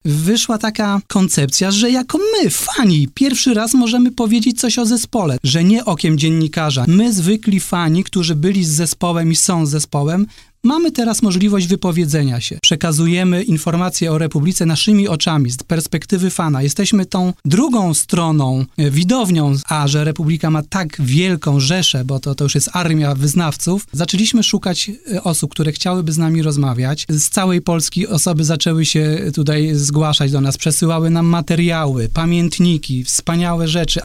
wyszła taka koncepcja, że jako my, fani, pierwszy raz możemy powiedzieć coś o zespole, że nie okiem dziennikarza. My, zwykli fani, którzy byli z zespołem i są z zespołem, mamy teraz możliwość wypowiedzenia się. Przekazujemy informacje o Republice naszymi oczami, z perspektywy fana. Jesteśmy tą drugą stroną, widownią, a że Republika ma tak wielką rzeszę, bo to już jest armia wyznawców, zaczęliśmy szukać osób, które chciałyby z nami rozmawiać. Z całej Polski osoby zaczęły się tutaj zgłaszać do nas, przesyłały nam materiały, pamiętniki, wspaniałe rzeczy,